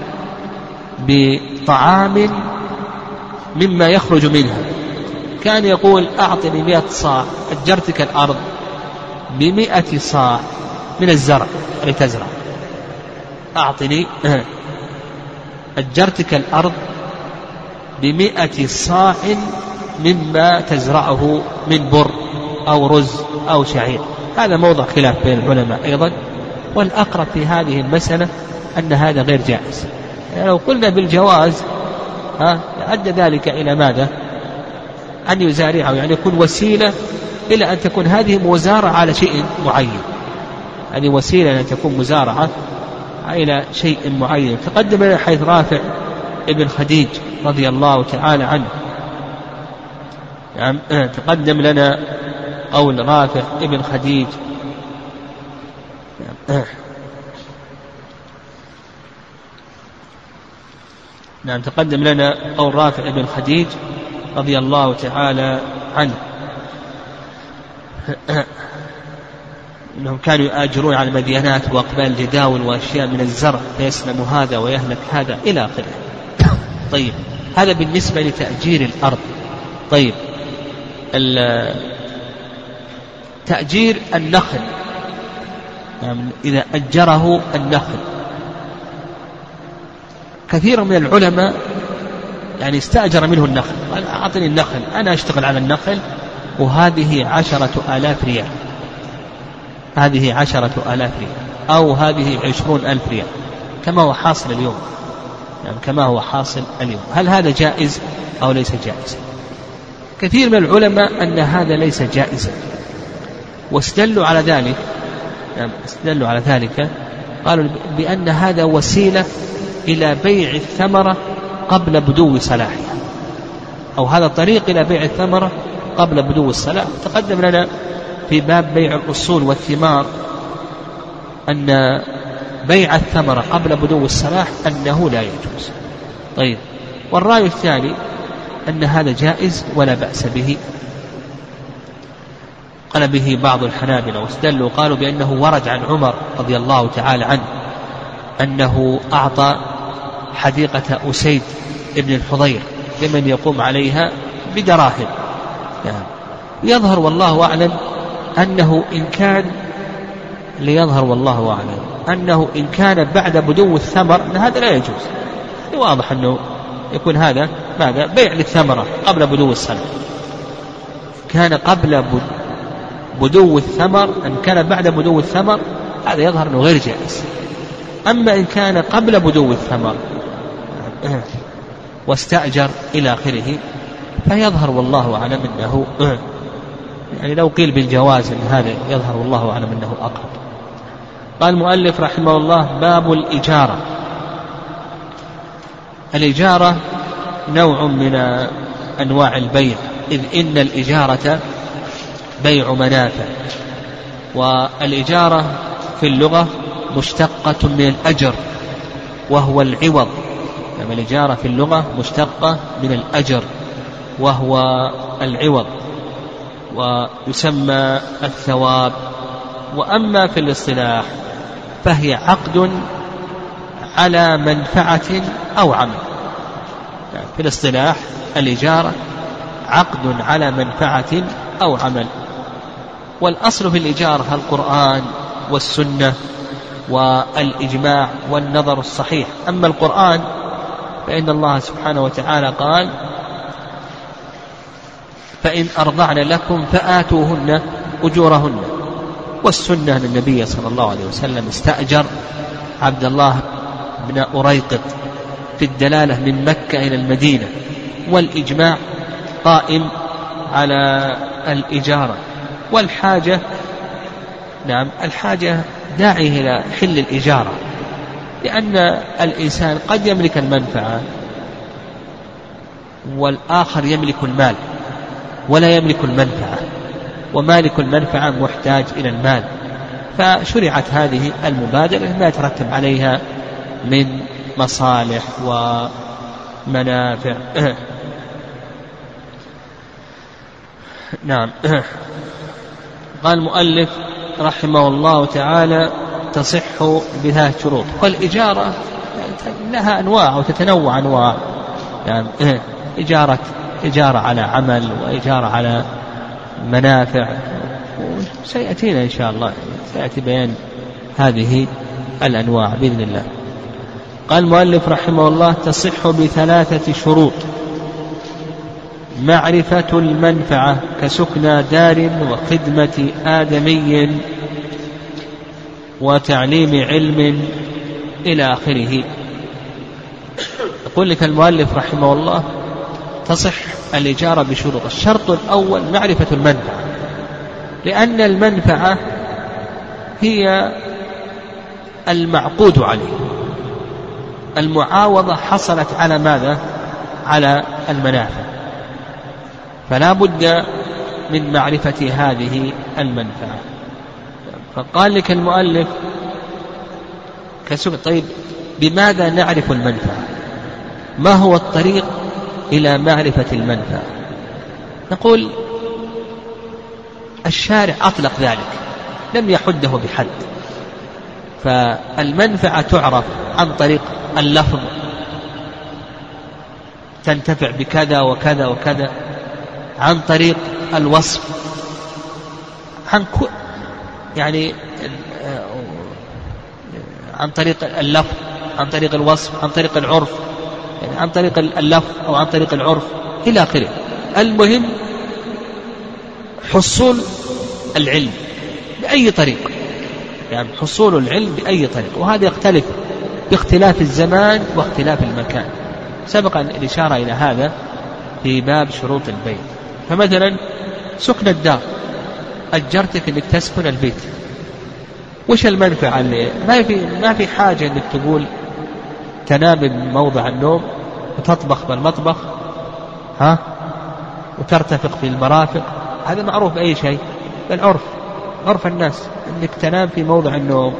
بطعام مما يخرج منها، كان يقول: أعطني مئة صاع، أجرتك الأرض بمئة صاع من الزرع لتزرع، أعطني أجرتك الأرض بمئة صاع مما تزرعه من بر أو رز أو شعير. هذا موضع خلاف بين العلماء أيضا، والأقرب في هذه المسألة أن هذا غير جائز. يعني لو قلنا بالجواز ها أدى ذلك إلى ماذا؟ أن يزارعه، يعني يكون وسيلة إلى أن تكون هذه مزارعة على شيء معين، هذه وسيلة أن تكون مزارعة إلى شيء معين. تقدم لنا حيث رافع ابن خديج رضي الله تعالى عنه، يعني تقدم لنا قول رافع ابن خديج نعم تقدم لنا قول رافع ابن خديج رضي الله تعالى عنه أنهم كانوا يؤاجرون على المدينات وأقبال الجداول وأشياء من الزرع، فيسلم هذا ويهلك هذا إلى آخره. طيب، هذا بالنسبة لتأجير الأرض. طيب، تأجير النخل، يعني إذا أجره النخل، كثير من العلماء يعني استأجر منه النخل، قال: أعطني النخل، أنا أشتغل على النخل، وهذه عشرة آلاف ريال، هذه عشرة آلاف ريال، أو هذه عشرون ألف ريال، كما هو حاصل اليوم، يعني كما هو حاصل اليوم. هل هذا جائز أو ليس جائز؟ كثير من العلماء أن هذا ليس جائزا، واستدلوا على ذلك يعني استدلوا على ذلك قالوا بأن هذا وسيلة إلى بيع الثمرة قبل بدو صلاحها، أو هذا طريق إلى بيع الثمرة قبل بدو الصلاح. تقدم لنا في باب بيع الأصول والثمار أن بيع الثمرة قبل بدو الصلاح أنه لا يجوز. طيب، والرأي الثاني أن هذا جائز ولا بأس به. قال به بعض الحنابلة واستدلوا قالوا بأنه ورد عن عمر رضي الله تعالى عنه أنه أعطى حديقة أسيد ابن الحضير لمن يقوم عليها بدراهم. يعني يظهر والله أعلم أنه إن كان ليظهر والله أعلم أنه إن كان بعد بدو الثمر أن هذا لا يجوز. واضح أنه يكون هذا ماذا بيع للثمرة قبل بدو السنة. كان قبل بدو الثمر أن كان بعد بدو الثمر هذا يظهر أنه غير جائز. أما إن كان قبل بدو الثمر واستأجر إلى آخره فيظهر والله أعلم أنه يعني لو قيل بالجواز أن هذا يظهر والله أعلم أنه أقرب. قال المؤلف رحمه الله باب الإجارة. الإجارة نوع من أنواع البيع، إذ إن الإجارة بيع منافع، والإجارة في اللغة مشتقة من الأجر وهو العوض. يعني الإجارة في اللغة مشتقة من الأجر وهو العوض ويسمى الثواب. وأما في الاصطلاح فهي عقد على منفعة أو عمل. يعني في الاصطلاح الإجارة عقد على منفعة أو عمل. والأصل في الإجارة القرآن والسنة والإجماع والنظر الصحيح. أما القرآن فإن الله سبحانه وتعالى قال فإن أرضعن لكم فآتوهن أجورهن. والسنة أن النبي صلى الله عليه وسلم استأجر عبد الله بن أريقط في الدلالة من مكة إلى المدينة. والإجماع قائم على الإجارة. والحاجة نعم الحاجة داعي إلى حل الإجارة، لأن الإنسان قد يملك المنفعة والآخر يملك المال ولا يملك المنفعة، ومالك المنفعة محتاج إلى المال، فشرعت هذه المبادرة ما يترتب عليها من مصالح ومنافع. نعم. قال المؤلف رحمه الله تعالى تصح بها شروط. والإجارة لها أنواع وتتنوع أنواع، يعني إجارة إجارة على عمل وإجارة على منافع، سيأتينا إن شاء الله سيأتي بيان هذه الأنواع بإذن الله. قال المؤلف رحمه الله تصح بثلاثة شروط: معرفة المنفعة كسكنى دار وخدمة آدمي وتعليم علم إلى آخره. يقول لك المؤلف رحمه الله تصح الإجارة بشروط. الشرط الأول معرفة المنفعة، لأن المنفعة هي المعقود عليه. المعاوضة حصلت على ماذا؟ على المنافع، فلا بد من معرفة هذه المنفعة. فقال لك المؤلف كسب. طيب بماذا نعرف المنفعة؟ ما هو الطريق إلى معرفة المنفعة؟ نقول الشارع أطلق ذلك، لم يحده بحد. فالمنفعة تعرف عن طريق اللفظ، تنتفع بكذا وكذا وكذا، عن طريق الوصف، عن يعني عن طريق اللفظ، عن طريق الوصف، عن طريق العرف، يعني عن طريق اللفظ أو عن طريق العرف إلى آخره. المهم حصول العلم بأي طريق، يعني حصول العلم بأي طريق، وهذا يختلف باختلاف الزمان واختلاف المكان. سبق الإشارة إلى هذا في باب شروط البيع. فمثلا سكن الدار، أجرتك أنك تسكن البيت، وش المنفعة اللي ما في ما في حاجة أنك تقول تنام بموضع النوم وتطبخ بالمطبخ ها وترتفق في المرافق، هذا معروف أي شيء بالعرف، عرف الناس، أنك تنام في موضع النوم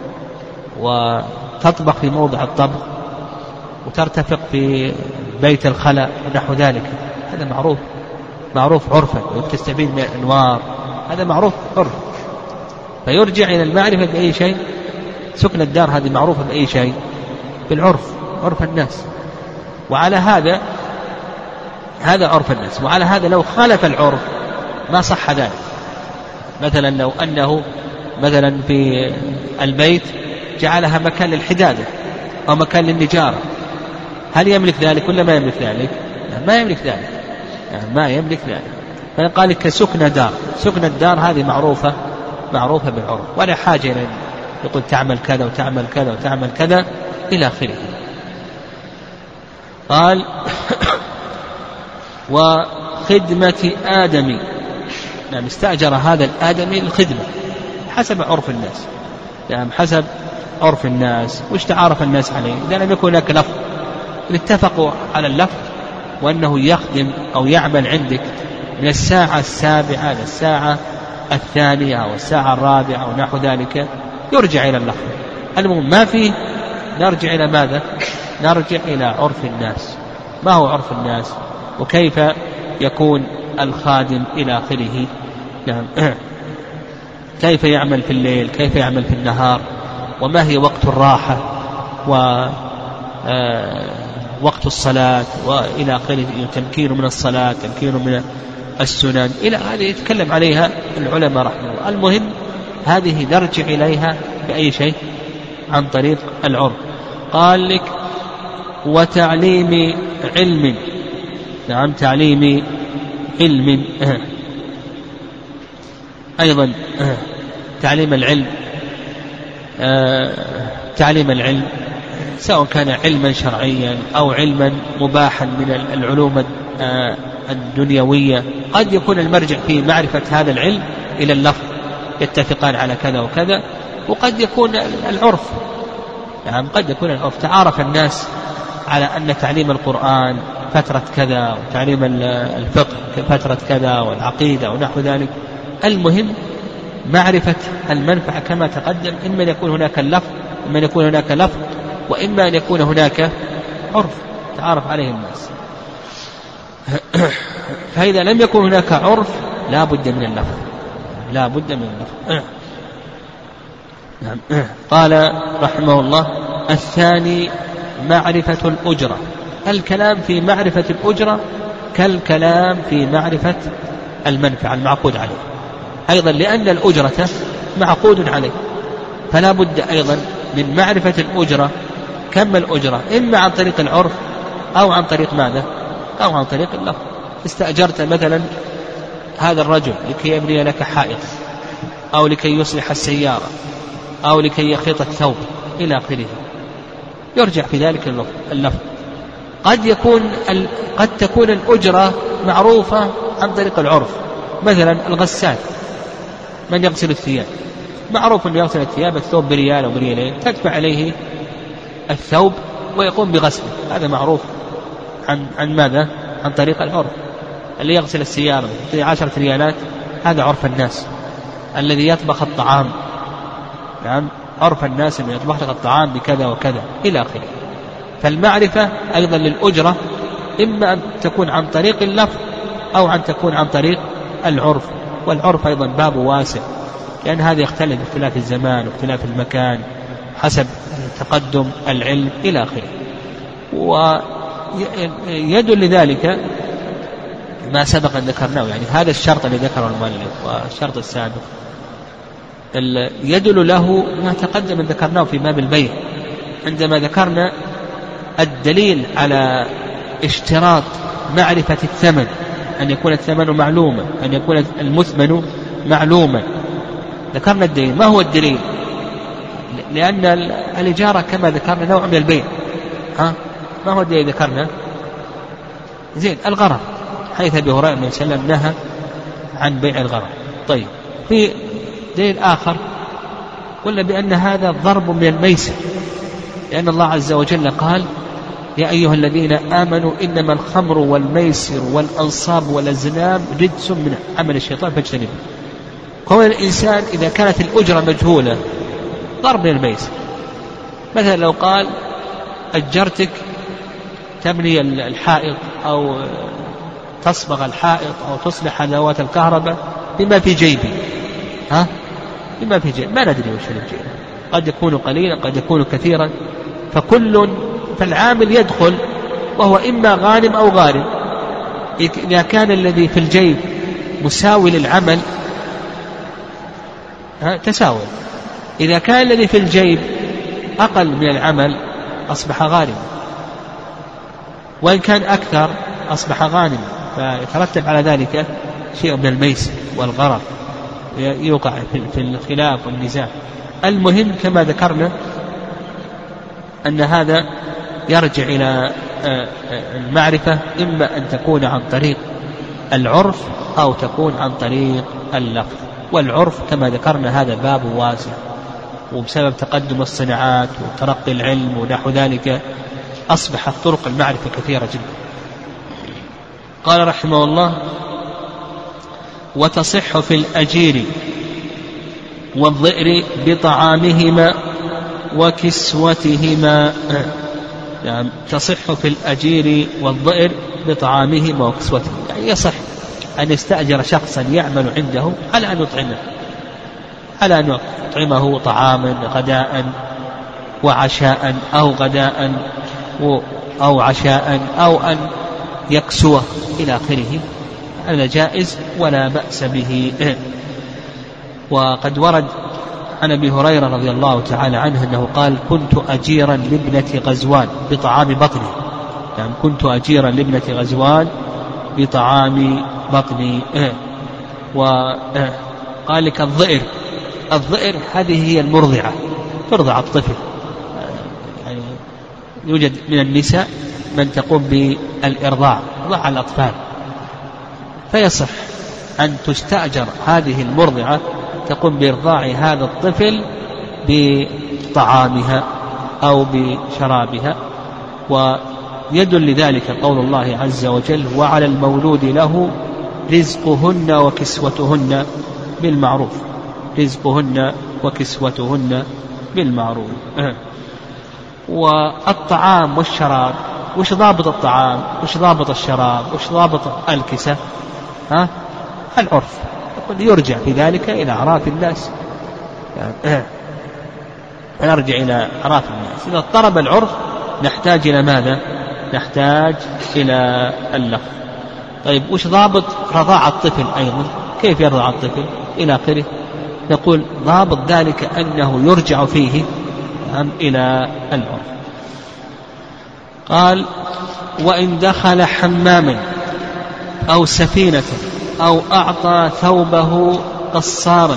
وتطبخ في موضع الطبخ وترتفق في بيت الخلاء ونحو ذلك، هذا معروف معروف عرفا، وتستفيد من الأنوار هذا معروف عرف، فيرجع إلى المعرفة بأي شيء. سكن الدار هذه معروفة بأي شيء؟ بالعرف، عرف الناس. وعلى هذا هذا عرف الناس. وعلى هذا لو خالف العرف ما صح ذلك. مثلا لو أنه مثلا في البيت جعلها مكان للحدادة أو مكان للنجارة، هل يملك ذلك ولا ما يملك ذلك؟ ما يملك ذلك، ما يملك ذلك. فقال لك سكن دار، سكن الدار هذه معروفة معروفة بالعرف، ولا حاجة إلى يقول تعمل كذا وتعمل كذا وتعمل كذا إلى آخره. قال وخدمة آدمي، نعم استأجر هذا الآدمي الخدمة حسب عرف الناس، يعني حسب عرف الناس وش تعارف الناس عليه. إذا لم يكن هناك لفظ اتفقوا على اللفظ وأنه يخدم أو يعمل عندك من الساعة السابعة إلى الساعة الثانية أو الساعة الرابعة أو نحو ذلك، يرجع إلى اللفظ. المهم ما فيه نرجع إلى ماذا؟ نرجع إلى عرف الناس. ما هو عرف الناس وكيف يكون الخادم إلى آخره؟ نعم. كيف يعمل في الليل، كيف يعمل في النهار، وما هي وقت الراحة ووقت الصلاة وإلى آخره، تمكين من الصلاة، تمكين من السنن إلى هذه يتكلم عليها العلماء رحمه الله. المهم هذه نرجع إليها بأي شيء؟ عن طريق العرف. قال لك وتعليم علم، نعم تعليم علم أيضا، تعليم العلم، تعليم العلم سواء كان علما شرعيا أو علما مباحا من العلوم الدنيوية. قد يكون المرجع في معرفة هذا العلم إلى اللفظ، يتفقان على كذا وكذا، وقد يكون العرف، يعني قد يكون العرف تعارف الناس على أن تعليم القرآن فترة كذا وتعليم الفقه فترة كذا والعقيدة ونحو ذلك. المهم معرفة المنفعة كما تقدم، إما أن يكون هناك اللفظ، إما أن يكون هناك لفظ، وإما أن يكون هناك عرف تعارف عليه الناس. فإذا لم يكن هناك عرف لا بد من اللفظ، لا بد من اللفظ. قال رحمه الله الثاني معرفة الأجرة. الكلام في معرفة الأجرة كالكلام في معرفة المنفعة المعقود عليه أيضا، لأن الأجرة معقود عليه، فلا بد أيضا من معرفة الأجرة. كم الأجرة؟ إما عن طريق العرف أو عن طريق ماذا؟ أو عن طريق اللفظ. استأجرت مثلا هذا الرجل لكي يبني لك حائط، أو لكي يصلح السيارة، أو لكي يخيط الثوب إلى آخره، يرجع في ذلك اللفظ. قد يكون قد تكون الأجرة معروفة عن طريق العرف، مثلا الغسال من يغسل الثياب، معروف أن يغسل الثياب الثوب بريال أو بريالين، تدفع عليه الثوب ويقوم بغسله، هذا معروف عن عن ماذا؟ عن طريق العرف. اللي يغسل السيارة في عشرة ريالات هذا عرف الناس. الذي يطبخ الطعام، نعم عرف الناس أن يطبخ لك الطعام بكذا وكذا إلى آخره. فالمعرفة أيضا للأجرة إما أن تكون عن طريق اللفظ أو أن تكون عن طريق العرف. والعرف أيضا باب واسع، لأن هذا يختلف باختلاف الزمان واختلاف المكان حسب تقدم العلم إلى آخره. ويدل لذلك ما سبق أن ذكرناه، يعني هذا الشرط الذي ذكره المؤلف والشرط السابق يدل له ما تقدم أن ذكرناه في باب البيع، عندما ذكرنا الدليل على اشتراط معرفة الثمن، أن يكون الثمن معلوما، أن يكون المثمن معلوما. ذكرنا الدليل. ما هو الدليل؟ لأن الإجارة كما ذكرنا نوع من البيع. ها؟ ما هو الدليل ذكرنا؟ زين الغرر، حيث أبي هريرة النبي صلى الله عليه وسلم نهى عن بيع الغرر. طيب في دليل آخر قلنا بأن هذا ضرب من الميسر، لأن الله عز وجل قال يا أيها الذين آمنوا إنما الخمر والميسر والأنصاب والأزلام رجس من عمل الشيطان فاجتنبوه. كون الإنسان إذا كانت الأجرة مجهولة ضرب من الميسر. مثلا لو قال أجرتك تبني الحائط أو تصبغ الحائط أو تصلح أدوات الكهرباء بما في جيبي، ها بما في جيبي، ما ندري وش اللي في جيبي، قد يكون قليلا قد يكون كثيرا، فكل فالعامل يدخل وهو إما غانم أو غارم. إذا كان الذي في الجيب مساوي للعمل تساوي، إذا كان الذي في الجيب أقل من العمل أصبح غارما، وإن كان أكثر أصبح غانما، فيترتب على ذلك شيء من الميسر والغرر، يوقع في الخلاف والنزاع. المهم كما ذكرنا أن هذا يرجع إلى المعرفة، إما أن تكون عن طريق العرف أو تكون عن طريق اللفظ. والعرف كما ذكرنا هذا باب واسع، وبسبب تقدم الصناعات وترقي العلم ونحو ذلك أصبحت طرق المعرفة كثيرة جدا. قال رحمه الله: وتصح في الأجير والضئر بطعامهما وكسوتهما. يعني تصح في الأجير والضئر بطعامهما وكسوتهما، يعني يصح أن يستأجر شخصا يعمل عنده على أن يطعمه، على أن يطعمه طعاما غداء وعشاء أو غداء أو عشاء أو أن يكسوه إلى آخره، هذا جائز ولا بأس به. وقد ورد عن أبي هريرة رضي الله تعالى عنه أنه قال: كنت أجيرا لابنة غزوان بطعام بطني، يعني كنت أجيرا لابنة غزوان بطعام بطني. وقال لك الضئر، الضئر هذه هي المرضعة، ترضع الطفل، يعني يوجد من النساء من تقوم بالإرضاع، رضع الأطفال، فيصح أن تستأجر هذه المرضعة تقوم بإرضاع هذا الطفل بطعامها أو بشرابها. ويدل لذلك قول الله عز وجل: وعلى المولود له رزقهن وكسوتهن بالمعروف، رزقهن وكسوتهن بالمعروف. والطعام والشراب، وش ضابط الطعام وش ضابط الشراب وش ضابط الكسة؟ ها؟ العرف، يرجع في ذلك إلى أعراف الناس، يعني نرجع إلى أعراف الناس. إذا اضطرب العرف نحتاج إلى ماذا؟ نحتاج إلى اللفظ. طيب وش ضابط رضاع الطفل أيضا؟ كيف يرضع الطفل إلى آخره؟ نقول ضابط ذلك أنه يرجع فيه إلى العرف. قال: وإن دخل حماما أو سفينة أو أعطى ثوبه قصارا،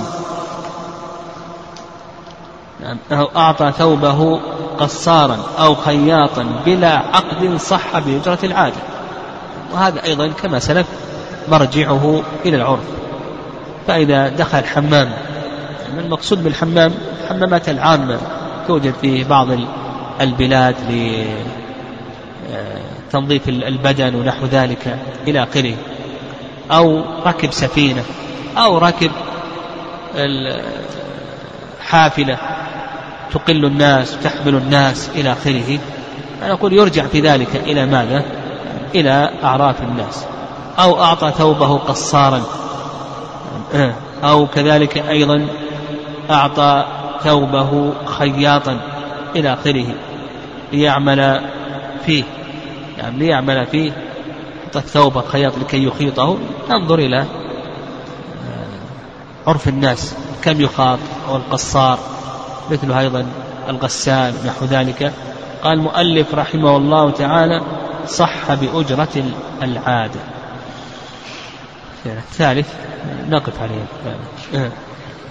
أو أعطى ثوبه قصارا أو خياطا بلا عقد صح بأجرة العادة. وهذا أيضا كما سلف مرجعه إلى العرف. فإذا دخل حمام، المقصود بالحمام حمامات العامة توجد في بعض البلاد لتنظيف البدن ونحو ذلك إلى آخره، أو ركب سفينة أو ركب حافلة تقل الناس وتحمل الناس إلى آخره، أنا أقول يرجع في ذلك إلى ماذا؟ إلى أعراف الناس. أو أعطى ثوبه قصارا، أو كذلك أيضا أعطى ثوبه خياطا إلى آخره ليعمل فيه، يعني ليعمل فيه ثوب خياط لكي يخيطه. انظر إلى عرف الناس كم يخاط، أو القصار مثل أيضا الغسال نحو ذلك. قال المؤلف رحمه الله تعالى: صح بأجرة العادة. الثالث نقف عليه.